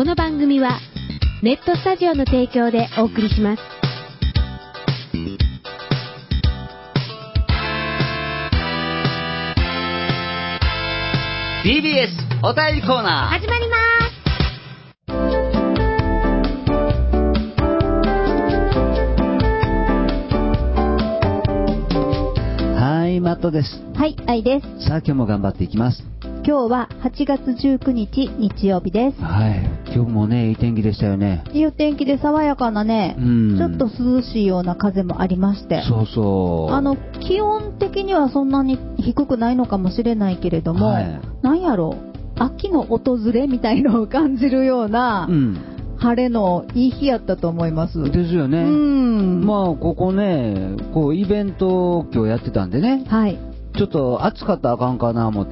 この番組はネットスタジオの提供でお送りします。 TBS お便りコーナー始まります。 はい、マットです。 はい、愛です。 さあ今日も頑張っていきます。 今日は8月19日日曜日です。 はい、今日もねいい天気でしたよね。 いいお天気で爽やかなね、ちょっと涼しいような風もありまして、 そうそう、 気温的にはそんなに低くないのかもしれないけれども、なんやろ、秋の訪れみたいのを感じるような、晴れのいい日やったと思います。 ですよね。まあここね、こうイベントを今日やってたんでね、はい、ちょっと暑かったらあかんかな思って、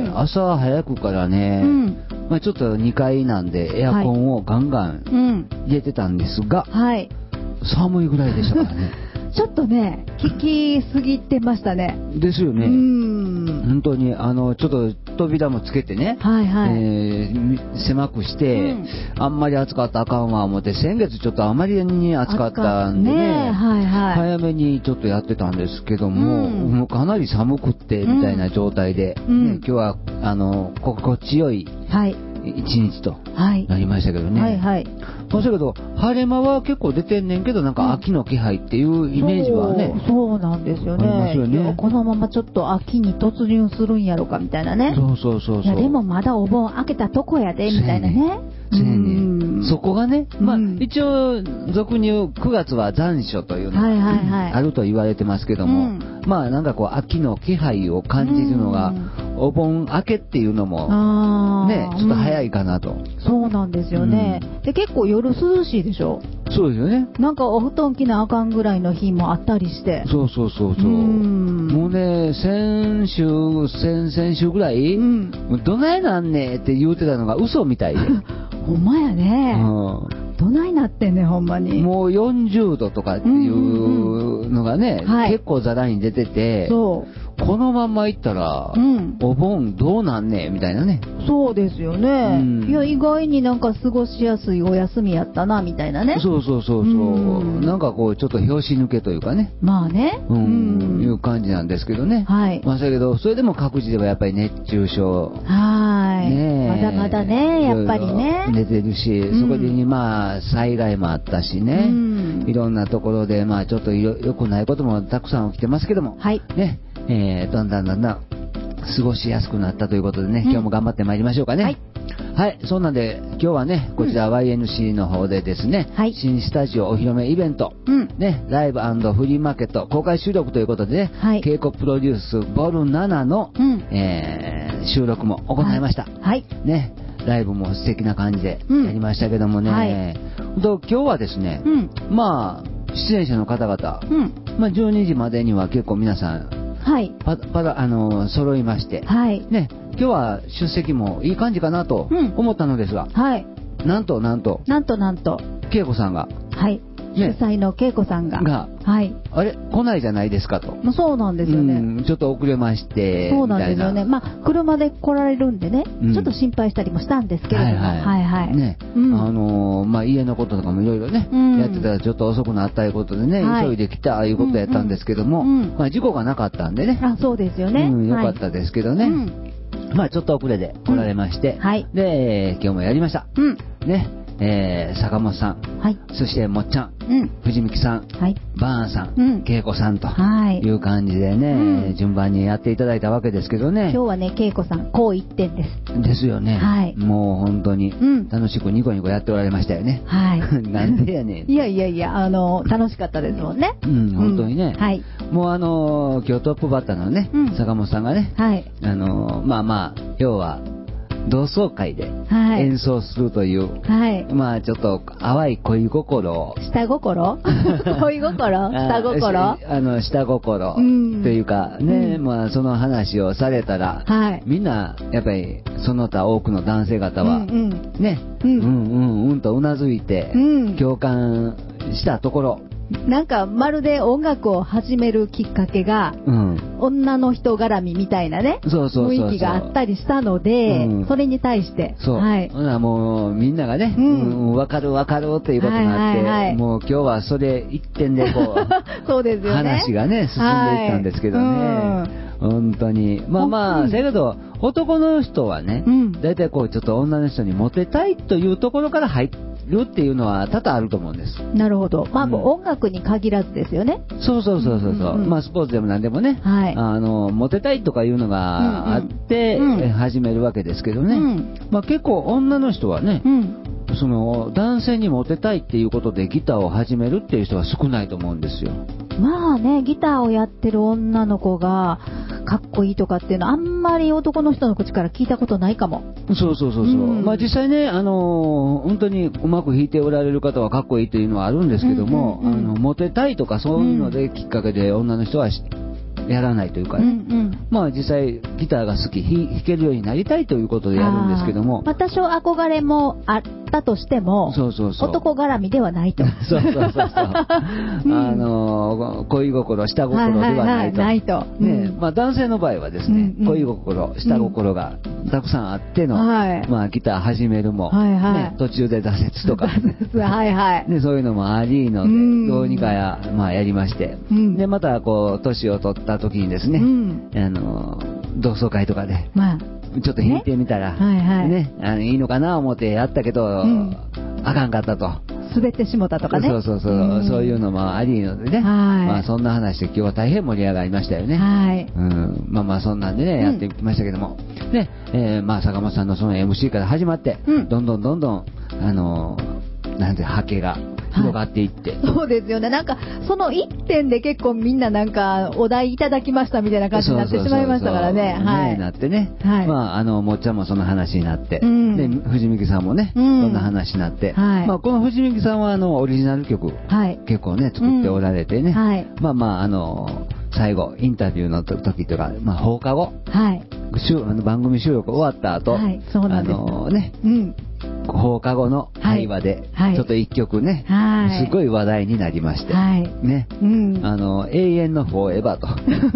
朝早くからね、まあ、ちょっと2階なんでエアコンをガンガン入れてたんですが、寒いぐらいでしたからね。 ちょっとね、効きすぎてましたね。 ですよね。本当にちょっと扉もつけてね、狭くして、あんまり暑かったらあかんわ思って、先月ちょっとあまりに暑かったんでね、早めにちょっとやってたんですけども、もうかなり寒くってみたいな状態で、今日は心地よい一日となりましたけどね。だけど晴れ間は結構出てんねんけど、なんか秋の気配っていうイメージはね、 そうなんですよね。このままちょっと秋に突入するんやろかみたいなね。いやでもまだお盆開けたとこやでみたいなね。 そこがね、まあ一応俗に言う9月は残暑というのがあると言われてますけども、まあなんかこう秋の気配を感じるのがお盆明けっていうのもね、ちょっと早いかなと。 そうなんですよね。で結構夜涼しいでしょ。 そうですよね。 なんかお布団着なあかんぐらいの日もあったりして。 そう。もうね、先週ぐらい、どないなんねって言うてたのが嘘みたいで。 ほんまやね。どないなってんね、ほんまに。 もう40度とかっていうのがね、結構ざらに出てて、このまんまいったら、お盆どうなんねみたいなね。 そうですよね。いや、意外になんか過ごしやすいお休みやったなみたいなね。 そう。なんかこうちょっと拍子抜けというかね。 まあね。 いう感じなんですけどね。まあだけどそれでも各自ではやっぱり熱中症。 まだまだね、やっぱりね。 出てるし、そこにまあ災害もあったしね。いろんなところでまあちょっと良くないこともたくさん起きてますけども。ね。だんだん過ごしやすくなったということでね、今日も頑張ってまいりましょうかね。はい、そうなんで今日はね、こちら YNC の方でですね、新スタジオお披露目イベント、ね、ライブ&フリーマーケット公開収録ということでね、稽古プロデュースボル7の、収録も行いました。ね、ライブも素敵な感じでやりましたけどもね、今日はですね、まあ出演者の方々、まあ12時までには結構皆さん揃いまして、ね、今日は出席もいい感じかなと思ったのですが、なんと恵子さんが、 主催の恵子さんが、 あれ来ないじゃないですかと。 そうなんですよね。 ちょっと遅れましてそうなんですよね。まあ車で来られるんでね、ちょっと心配したりもしたんですけれども、 ね、まあ家のこととかもいろいろね、やってたらちょっと遅くなったいうことでね、急いで来たいうことやったんですけども、まあ事故がなかったんでね、 そうですよね。 よかったですけどね。まあちょっと遅れで来られまして、で今日もやりました。ね。坂本さん、そしてもっちゃん、藤美貴さん、バーンさん、恵子さんという感じでね、順番にやっていただいたわけですけどね。 今日はね、恵子さんこう一点です。 ですよね。もう本当に楽しくニコニコやっておられましたよね。なんでやねん。 いや楽しかったですもんね。 本当にね。もう今日トップバッターのね、坂本さんがね、まあ要は同窓会で演奏するという、まあちょっと淡い恋心を下心恋心下心下心というかね、まあその話をされたら、みんなやっぱりその他多くの男性方はね、とうなずいて共感したところ、 なんかまるで音楽を始めるきっかけが、女の人絡みみたいなね、雰囲気があったりしたので、それに対して、 もうみんながね、分かる分かるっていうことになって、もう今日はそれ一点でこうそうですよね、 話がね進んでいったんですけどね。本当にだけど男の人はね、だいたいこうちょっと女の人にモテたいというところから入るっていうのは多々あると思うんです。 なるほど。音楽に限らずですよね。 そう。スポーツでも何でもね、モテたいとかいうのがあって始めるわけですけどね。結構女の人はね、その男性にモテたいっていうことでギターを始めるっていう人は少ないと思うんですよ。 ギターをやってる女の子がかっこいいとかっていうのはあんまり男の人の口から聞いたことないかも。 そう。実際ね、本当にうまく弾いておられる方はかっこいいというのはあるんですけども、モテたいとかそういうのできっかけで女の人はやらないというかね、実際ギターが好き、弾けるようになりたいということでやるんですけども、 多少憧れもあったとしても、男絡みではないと。 恋心、下心ではないと。男性の場合はですね、恋心、下心がたくさんあっての、ギター始めるも、途中で挫折とか、そういうのもありので、どうにかやりまして、でまたこう年を取った時にですね、同窓会とかでちょっと弾いてみたらいいのかな思ってやったけど、あかんかったと、 滑ってしもたとかね、 そういうのもありのでね、そんな話で今日は大変盛り上がりましたよね。そんなんでねやってきましたけども、で坂本さんのその MC から始まって、どんどんなんて波形が広がっていって、 そうですよね。なんかその一点で結構みんななんかお題いただきましたみたいな感じになってしまいましたからね。 なってね、もっちゃんもその話になって、で藤美さんもね、そんな話になって、この藤美さんはオリジナル曲、結構ね作っておられてね、最後インタビューの時とか放課後、番組収録終わった後、放課後の会話でちょっと一曲ね、すごい話題になりまして、ね、永遠のフォーエバーと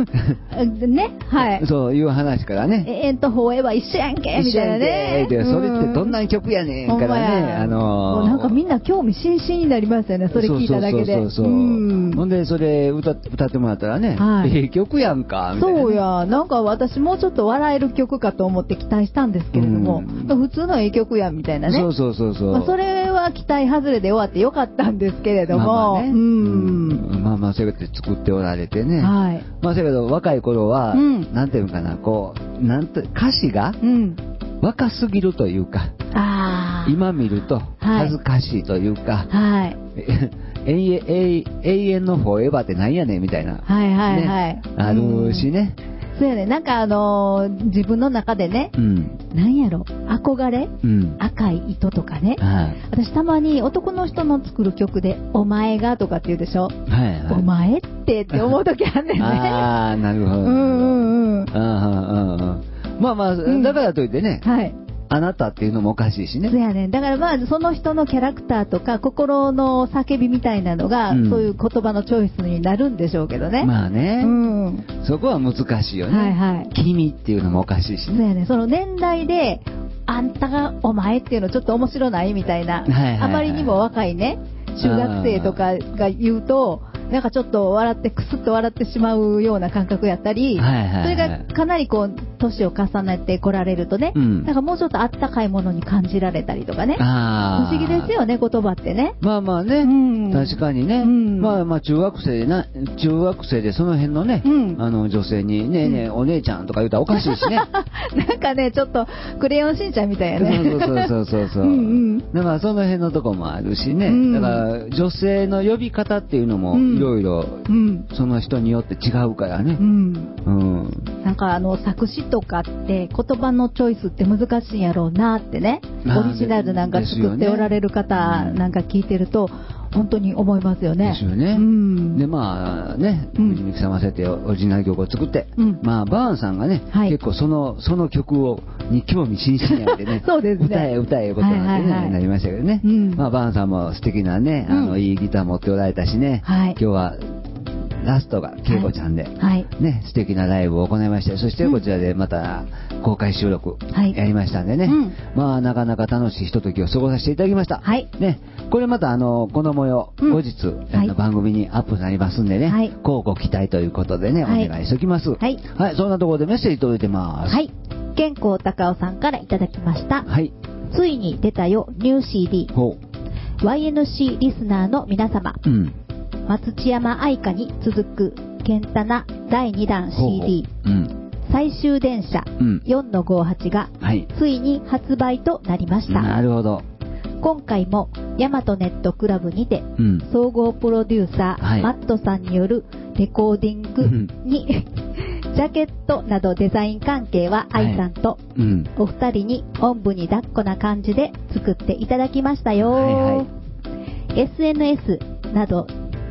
そういう話からね、 永遠とフォーエバー一緒やんけみたいなね、 それってどんな曲やねんからね、 なんかみんな興味津々になりますよね、それ聞いただけで。 ほんでそれ歌ってもらったらね、曲やんかみたいな。 そうや、なんか私もうちょっと笑える曲かと思って期待したんですけれども、普通の曲やんみたいなね。それは期待外れで終わってよかったんですけれども、 そうやって作っておられてね、だけど若い頃は、なんていうのかな、こう歌詞が若すぎるというか、今見ると恥ずかしいというか、永遠のフォーエバーってなんやねんみたいな、あるしね。 そうやね、なんか自分の中でね、なんやろ、憧れ、赤い糸とかね、私たまに男の人の作る曲でお前がとかって言うでしょ、お前って思う時あんねんね。 なるほど。だからといってね、あなたっていうのもおかしいしね。 そうやね。だからその人のキャラクターとか心の叫びみたいなのが、そういう言葉のチョイスになるんでしょうけどね。 そこは難しいよね。君っていうのもおかしいしね。 そうやね。その年代であんたがお前っていうのちょっと面白ないみたいな、あまりにも若いね中学生とかが言うと、なんかちょっとクスッと笑ってしまうような感覚やったり、それがかなりこう年を重ねてこられるとね、なんかもうちょっとあったかいものに感じられたりとかね、不思議ですよね、言葉ってね。 確かにね、中学生でその辺のね、女性にねえねえお姉ちゃんとか言うたらおかしいしね。 なんかね、ちょっとクレヨンしんちゃんみたいなね。 だからその辺のとこもあるしね、だから女性の呼び方っていうのもいろいろその人によって違うからね。なんか作詞とかって言葉のチョイスって難しいんやろうなってね、オリジナルなんか作っておられる方なんか聞いてると本当に思いますよね。 ですよね。で、まあね、藤美さん合わせてオリジナル曲を作って、まあ、バーンさんがね、結構その曲に興味津々なんでね、 そうですね。 歌えことなんてね、なりましたけどね。まあ、バーンさんも素敵なね、いいギター持っておられたしね、今日は、ラストが恵子ちゃんで、ね、素敵なライブを行いまして、そしてこちらでまた公開収録やりましたんでね、まあなかなか楽しいひとときを過ごさせていただきました。ね、これまたこの模様、後日番組にアップになりますんでね、こうご期待ということでね、お願いしておきます。はい、そんなところでメッセージ届いてます。 健康高尾さんからいただきました。ついに出たよニュー CD。YNC リスナーの皆様。松千山愛花に続くケンタナ第2弾 CD 最終電車 4-58 がついに発売となりました。 なるほど。 今回もヤマトネットクラブにて総合プロデューサーマットさんによるレコーディングにジャケットなどデザイン関係は愛さんとお二人におんぶに抱っこな感じで作っていただきましたよ。SNS など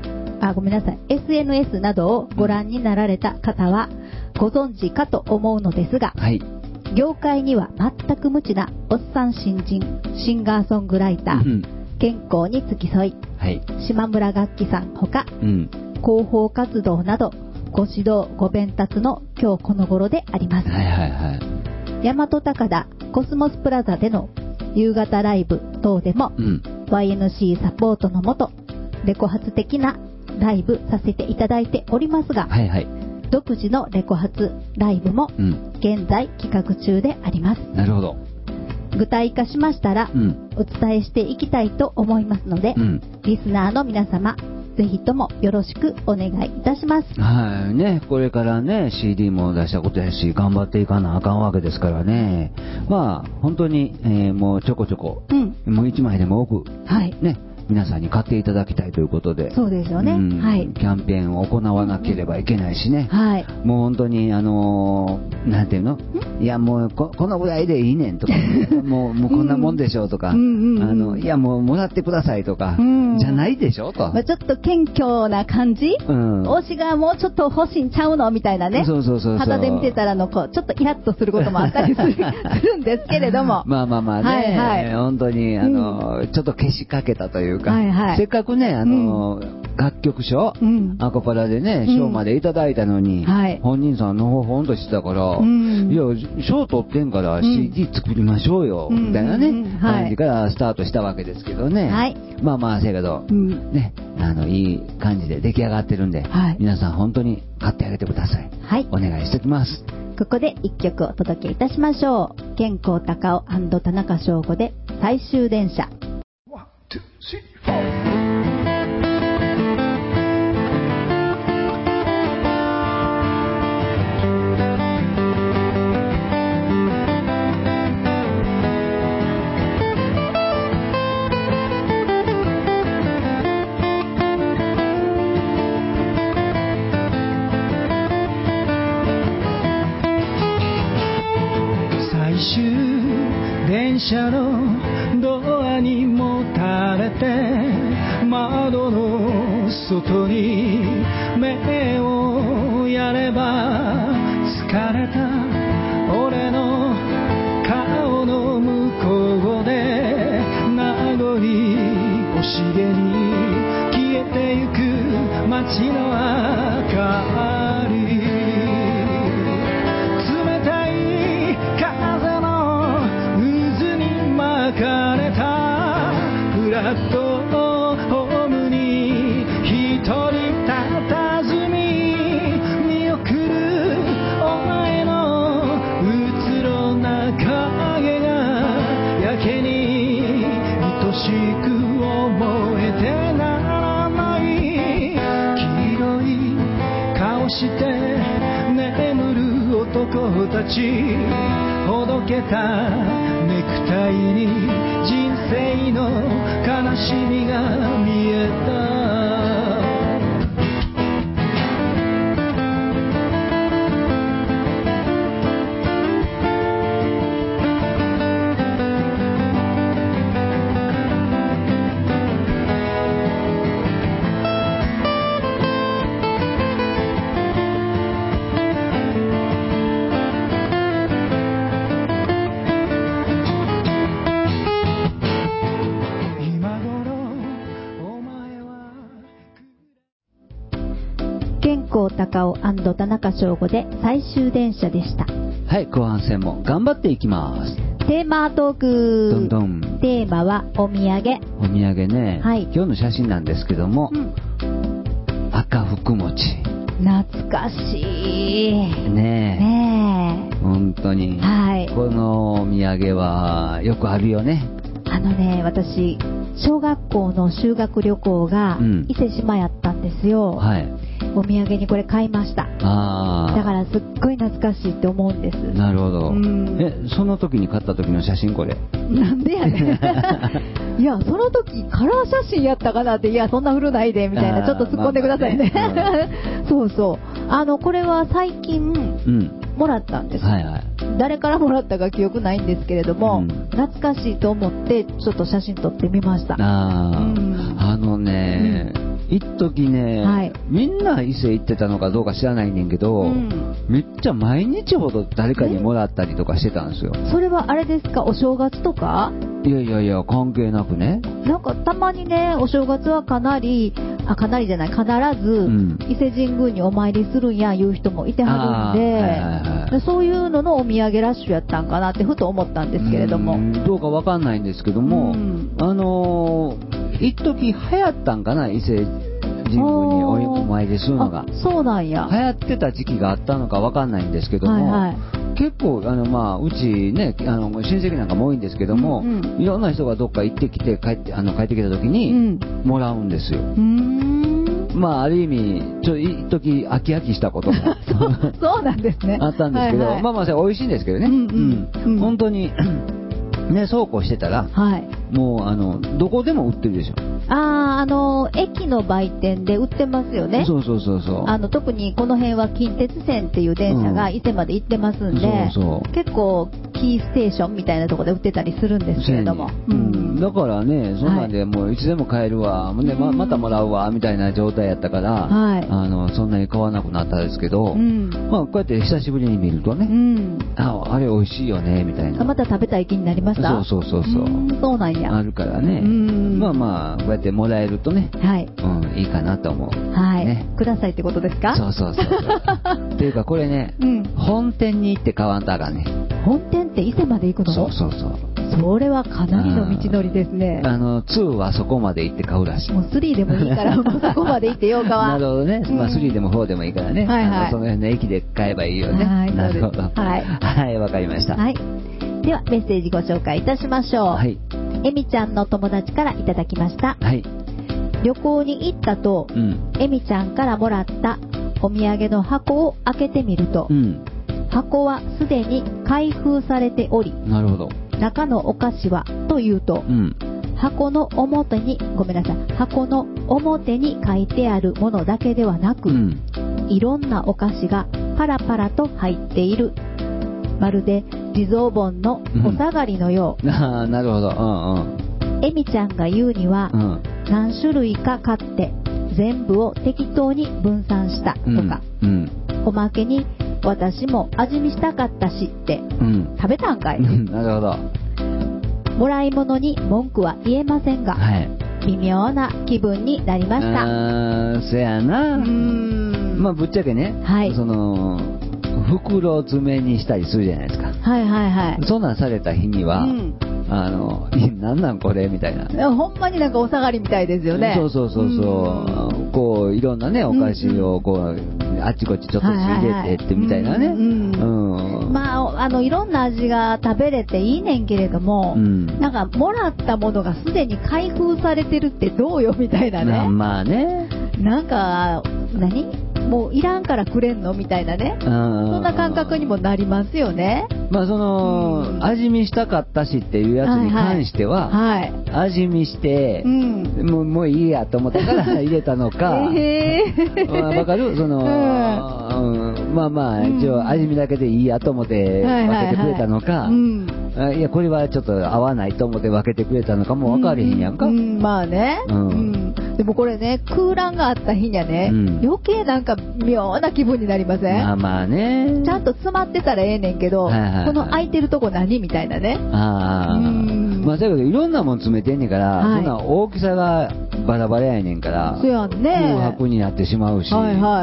をご覧になられた方はご存知かと思うのですが、業界には全く無知なおっさん新人シンガーソングライター、健康に付き添い、島村楽器さんほか、広報活動などご指導ご鞭撻の今日この頃であります。大和高田コスモスプラザでの夕方ライブ等でも、YNC サポートのもとレコ発的なライブさせていただいておりますが、独自のレコ発ライブも現在企画中であります。 なるほど。 具体化しましたら、お伝えしていきたいと思いますので、リスナーの皆様ぜひともよろしくお願いいたします。 ね、これからね CD も出したことやし頑張っていかなあかんわけですからね。まあ本当に、もうちょこちょこ、もう1枚でも多く、ね、皆さんに買っていただきたいということで、 そうですよね。 キャンペーンを行わなければいけないしね。もう本当になんていうの、いやもうこのぐらいでいいねんとか、もうこんなもんでしょうとか、いやもうもらってくださいとか、じゃないでしょと。 ちょっと謙虚な感じ、推しがもうちょっと欲しいんちゃうのみたいなね。肌で見てたらちょっとイラッとすることもあったりするんですけれども。 まあね、本当にちょっとけしかけたというか、せっかくね楽曲賞、アコパラでね賞までいただいたのに、本人さんのほほんとしてたから、いや賞取ってんから CD 作りましょうよ、みたいなね感じからスタートしたわけですけどね。まあせやけど、ね、いい感じで出来上がってるんで、皆さん本当に買ってあげてください。お願いしておきます。 ここで一曲お届けいたしましょう。健康高尾&田中翔吾で最終電車。 電車のドアにもたれて窓の外に目をやれば疲れた俺の顔の向こうで名残惜しげに消えてゆく街の明かり、冷たい風の渦に巻かれたフラットホームに一人佇み見送るお前のうつろな影がやけに愛しく思えてならない。黄色い顔して眠る男たち、ほどけたネクタイに人生の悲しみが見えた。 健康高尾&田中翔吾で最終電車でした。 はい、後半戦も頑張っていきます。 テーマトーク。 どんどん。 テーマはお土産。 お土産ね、 はい、 今日の写真なんですけども、赤福餅。 懐かしいねえ、本当に、 はい、 このお土産はよくあるよね。 私小学校の修学旅行が伊勢志摩やったんですよ、はい、お土産にこれ買いました。だからすっごい懐かしいって思うんです。 なるほど。その時に買った時の写真これなんでやねんいやその時カラー写真やったかなって、いやそんな古ないでみたいな、ちょっと突っ込んでくださいね、そうそうこれは最近、もらったんです、はいはい、誰からもらったか記憶ないんですけれども、懐かしいと思ってちょっと写真撮ってみました。 一時ね、はい、みんな伊勢行ってたのかどうか知らないねんけど、めっちゃ毎日ほど誰かにもらったりとかしてたんですよ。 それはあれですか、お正月とか？ いや関係なくね、 なんかたまにね、お正月は必ず、伊勢神宮にお参りするんやいう人もいてはるんで、そういうののお土産ラッシュやったんかなってふと思ったんですけれども、 どうかわかんないんですけども、一時流行ったんかな、伊勢神宮にお参りするのが。 そうなんや。 流行ってた時期があったのかわかんないんですけども、はいはい、結構うちね親戚なんかも多いんですけども、いろんな人がどっか行ってきて帰ってきた時にもらうんですよ。ある意味一時飽きしたこともそうなんですね。 あったんですけど、はいはい、それ美味しいんですけどね、本当にね、そうこうしてたら、はい、もうどこでも売ってるでしょ。 駅の売店で売ってますよね。 そう特にこの辺は近鉄線っていう電車が伊勢まで行ってますんで、結構キーステーションみたいなところで売ってたりするんですけれども、 だからね、そんなんでもういつでも買えるわ、で またもらうわみたいな状態やったから、そんなに買わなくなったんですけど、こうやって久しぶりに見るとね、あれ美味しいよねみたいな、 また食べたい気になりました。そうなんや。 あるからね、こうやってもらえるとね、いいかなと思う。 はい。くださいってことですか？ そうっていうかこれね、本店に行って買わんとあかんね。 本店って伊勢まで行くの？ そうそれはかなりの道のりですね。 2はそこまで行って買うらしい。 もう3でもいいからもうそこまで行ってようかは。 なるほどね。3でも4でもいいからね。その辺の駅で買えばいいよね。なるほど。はい、わかりました。 ではメッセージご紹介いたしましょう。えみちゃんの友達からいただきました。旅行に行ったと、えみちゃんからもらったお土産の箱を開けてみると、箱はすでに開封されており、 なるほど、 中のお菓子はというと、箱の表に書いてあるものだけではなく、いろんなお菓子がパラパラと入っている。まるで地蔵盆のお下がりのよう。 なるほど。 えみちゃんが言うには、何種類か買って全部を適当に分散したとか、おまけに私も味見したかったしって、食べたんかい。 なるほど。 もらい物に文句は言えませんが、微妙な気分になりました。 そやな。ぶっちゃけね、袋詰めにしたりするじゃないですか。そんなんされた日には、なんなんこれみたいな。 ほんまになんかお下がりみたいですよね。 こういろんなねお菓子をこうあっちこっちちょっと入れてってみたいなね。 いろんな味が食べれていいねんけれども、なんかもらったものがすでに開封されてるってどうよみたいなね。なんかもういらんからくれんのみたいなね、そんな感覚にもなりますよね。 味見したかったしっていうやつに関しては、味見して、もういいやと思ったから入れたのか、わかる？一応味見だけでいいやと思って分けてくれたのか、いやこれはちょっと合わないと思って分けてくれたのかも分かれへんやんか。 でもこれね、空欄があった日にはね、余計なんか妙な気分になりません？ちゃんと詰まってたらええねんけど、この空いてるとこ何みたいなね。 だけどいろんなもん詰めてんねんから、そんな大きさがバラバラやねんから、空白になってしまうし、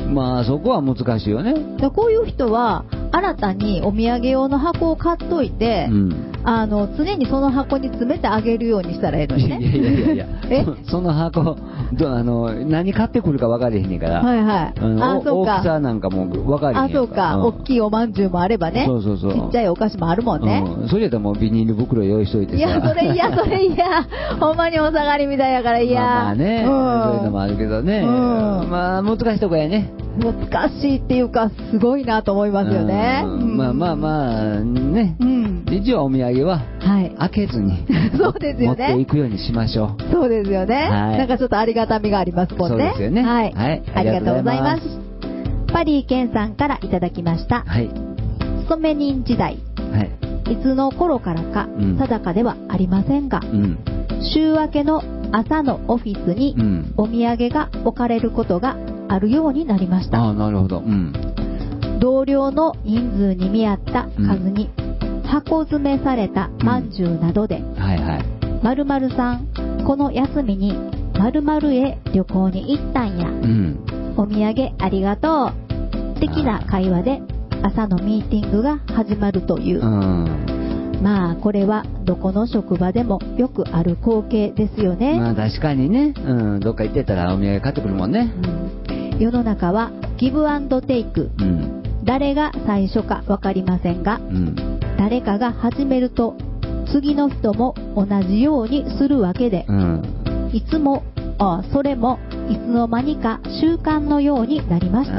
まあそこは難しいよね。 こういう人は新たにお土産用の箱を買っといて、常にその箱に詰めてあげるようにしたらいいのにね。 いやその箱何買ってくるか分かれへんねんから。 はいはい。 大きさなんかも分かれへんやんか。 そうか。大きいおまんじゅうもあればね。そうちっちゃいお菓子もあるもんね。 それやったらもうビニール袋用意しといてさ。 いやそれ嫌ほんまにお下がりみたいやから嫌。 まあね、そういうのもあるけどね。まあ難しいとこやね。 難しいっていうかすごいなと思いますよね。 まあね。一応お土産は開けずにそうですよね。 持っていくようにしましょう。 そうですよね。なんかちょっとありがたみがありますもんね。 そうですよね。 はい。ありがとうございます。パリーケンさんからいただきました。勤め人時代。いつの頃からか定かではありませんが、週明けの朝のオフィスにお土産が置かれることがあるようになりました。 なるほど。 同僚の人数に見合った数に箱詰めされたまんじゅうなどで、〇〇さんこの休みに〇〇へ旅行に行ったんや、お土産ありがとう的な会話で朝のミーティングが始まるという、まあこれはどこの職場でもよくある光景ですよね。 まあ確かにね、どっか行ってたらお土産買ってくるもんね。 世の中はギブアンドテイク、誰が最初か分かりませんが、誰かが始めると次の人も同じようにするわけで、いつもそれもいつの間にか習慣のようになりました。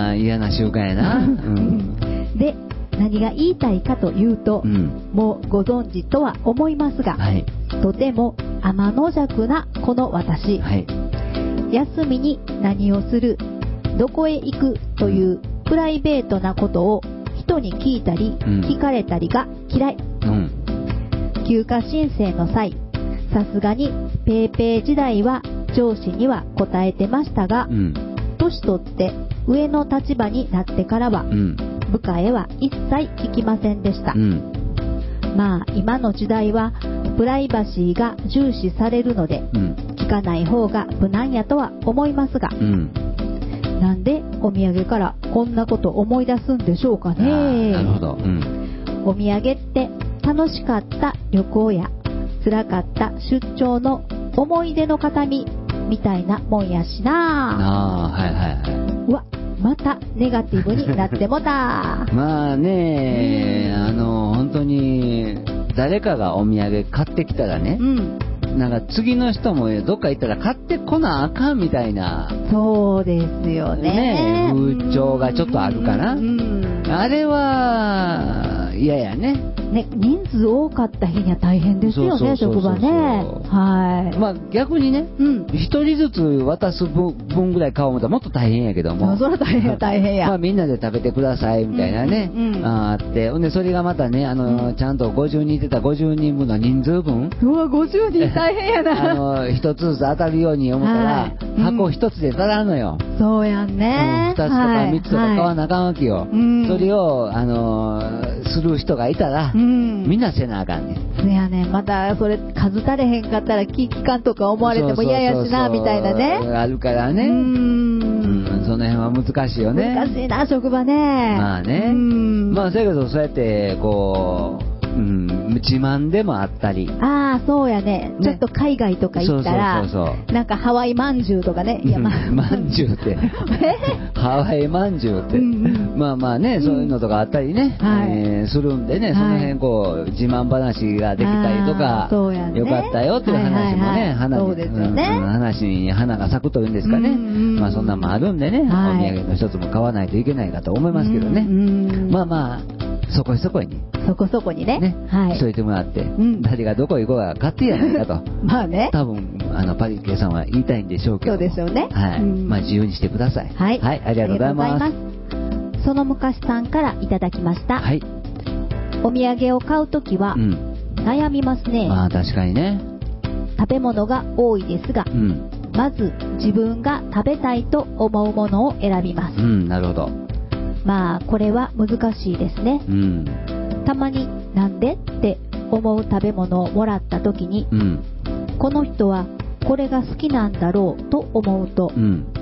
嫌な習慣やな。 で何が言いたいかというと、もうご存知とは思いますが、とても天の弱なこの私、休みに何をする、どこへ行くというプライベートなことを人に聞いたり、聞かれたりが嫌い。休暇申請の際、さすがにペーペー時代は上司には答えてましたが、年取って上の立場になってからは、部下へは一切聞きませんでした。まあ今の時代はプライバシーが重視されるので、聞かない方が無難やとは思いますが、なんでお土産からこんなこと思い出すんでしょうかね。 なるほど。 お土産って楽しかった旅行や辛かった出張の思い出の形見みたいなもんやしな。うわ、またネガティブになってもた。 まあね、本当に誰かがお土産買ってきたらね、なんか次の人もどっか行ったら買ってこなあかんみたいな、 そうですよね、 風潮がちょっとあるかな。あれは嫌やね。 人数多かった日には大変ですよね、職場ね。 まあ逆にね、一人ずつ渡す分ぐらい買おう思ったらもっと大変やけども、 それは大変や。 まあみんなで食べてくださいみたいなね、あって、でそれがまたね、ちゃんと50人いてた50人分の人数分、 うわ50人大変やな。 一つずつ当たるように思ったら、箱一つで足らんのよ。 そうやんね。 2つとか3つとか買わなあかんわけよ。それをする人がいたら、みんなせなあかんね。 そやね、またそれ数足れへんかったら気利かんとか思われても嫌やしなみたいなね。 あるからね。その辺は難しいよね。 難しいな、職場ね。 まあね。まあだけどそうやってこう。自慢でもあったり、 そうやね、ちょっと海外とか行ったら、なんかハワイまんじゅうとかね、 まんじゅうってハワイまんじゅうって、まあまあね、そういうのとかあったりね、するんでね、その辺こう自慢話ができたりとか、よかったよっていう話もね、話に花が咲くというんですかね、まあそんなのもあるんでね、お土産の一つも買わないといけないかと思いますけどね、まあまあそこそこにね、しといてもらって、誰がどこ行こうが勝手やないかとまあね、 多分パリケさんは言いたいんでしょうけど、 そうでしょうね。 まあ自由にしてください。はい、ありがとうございます。 その昔さんからいただきました。お土産を買うときは悩みますね。 確かにね。 食べ物が多いですが、まず自分が食べたいと思うものを選びます。 なるほど。 まあこれは難しいですね。たまになんでって思う食べ物をもらった時に、この人はこれが好きなんだろうと思うと、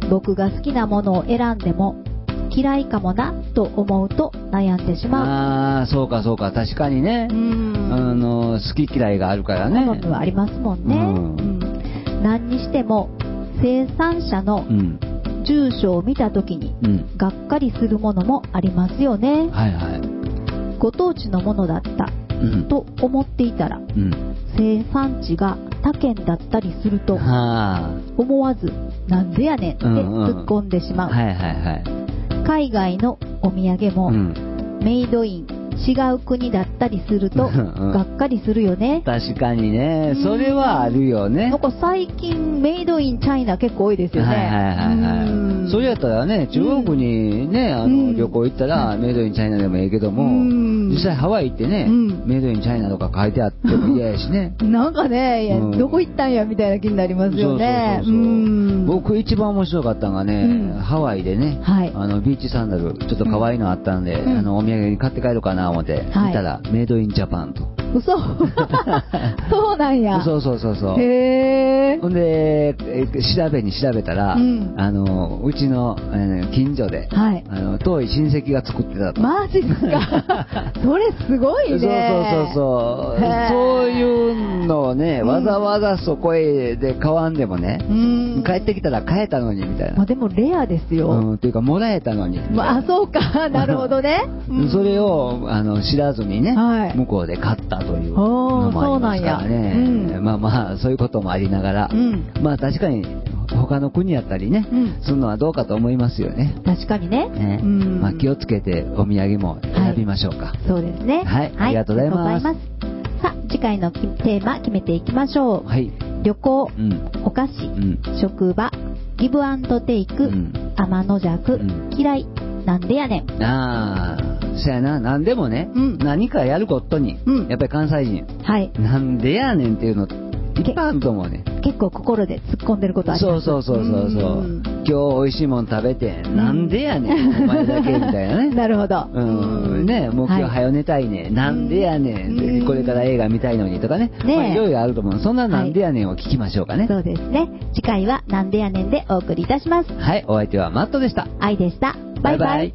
僕が好きなものを選んでも嫌いかもなと思うと悩んでしまう。 ああ、そうかそうか、確かにね。好き嫌いがあるからね。 好みはありますもんね。何にしても生産者の住所を見た時にがっかりするものもありますよね。 はいはい。 ご当地のものだったと思っていたら、生産地が他県だったりすると思わずなんでやねんって突っ込んでしまう。海外のお土産もメイドイン違う国だったりするとがっかりするよね。 確かにね、それはあるよね。 なんか最近メイドインチャイナ結構多いですよね。 それやったらね、中国にね、旅行行ったらメイドインチャイナでもいいけども、実際ハワイ行ってね、メイドインチャイナとか書いてあっても嫌やしね。 なんかね、どこ行ったんやみたいな気になりますよね。 僕一番面白かったのがね、ハワイでね、ビーチサンダルちょっと可愛いのあったんで、お土産に買って帰ろうかな思って見たら、メイドインジャパンと。 嘘そうなんや。 そうへー。 ほんで調べたら、うちの近所で、遠い親戚が作ってたと。 マジですか。それすごいね。 そういうのをね、わざわざそこへで買わんでもね、帰ってきたら買えたのにみたいな。 でもレアですよ。 っていうかもらえたのに。 そうか、なるほどね。 それを知らずにね、向こうで買ったというのもありますからね。まあそういうこともありながら、まあ確かに他の国やったりね、するのはどうかと思いますよね。 確かにね。 まあ気をつけてお土産も選びましょうか。 そうですね。 はい、ありがとうございます。 さあ、次回のテーマ決めていきましょう。旅行、お菓子、職場、ギブアンドテイク、天の弱、嫌い、なんでやねん。 そやな、なんでもね、何かやることに、やっぱり関西人、なんでやねんっていうのいっぱいあると思うね。 結構心で突っ込んでることあります。 そう今日美味しいもん食べて、なんでやねんお前だけみたいなね。 なるほど。 ね、もう今日早寝たいね、なんでやねん、これから映画見たいのにとかね、いろいろあると思う。そんななんでやねんを聞きましょうかね。 そうですね。次回はなんでやねんでお送りいたします。 はい、お相手はマットでした。 愛でした。バイバイ。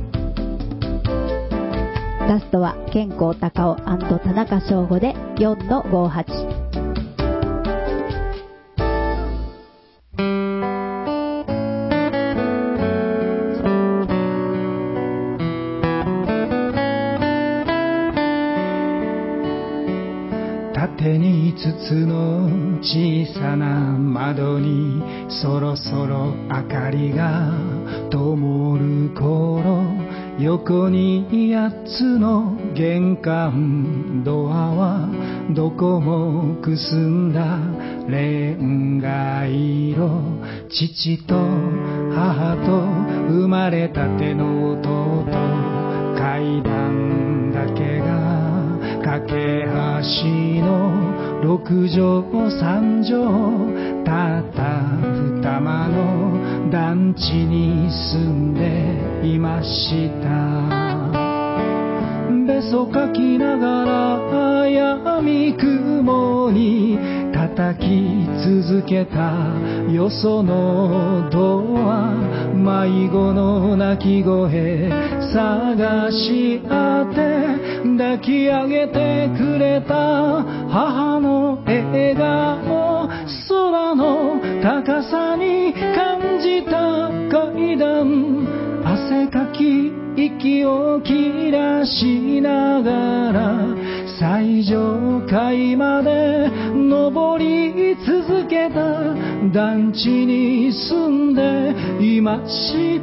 ラストは健康高尾&田中翔吾で 4-58。 縦に5つの小さな窓にそろそろ明かりが灯る頃、横に8つの玄関ドアはどこもくすんだレンガ色、父と母と生まれたての弟、階段だけが架け橋の6畳3畳、たった2間の団地に住んでいました。べそかきながら闇雲に叩き続けたよそのドア、迷子の泣き声探し当て、抱き上げてくれた母の笑顔、空の高さに感じた階段、汗かき息を切らしながら最上階まで登り続けた団地に住んでいました。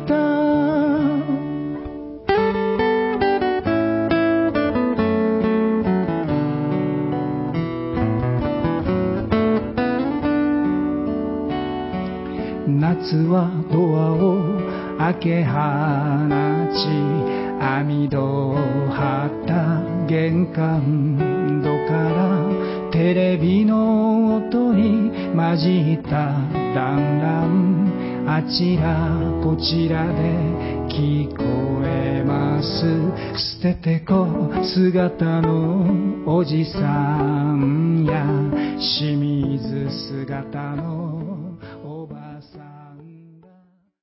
夏はドアを開け放ち、網戸を張った玄関戸からテレビの音に混じった団らん、あちらこちらで聞こえます。捨ててこ姿のおじさんや清水姿の